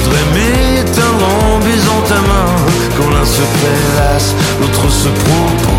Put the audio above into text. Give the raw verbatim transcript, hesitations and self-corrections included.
voudrais m'éteindre en baisant ta main. Quand l'un se prélasse, l'autre se propose.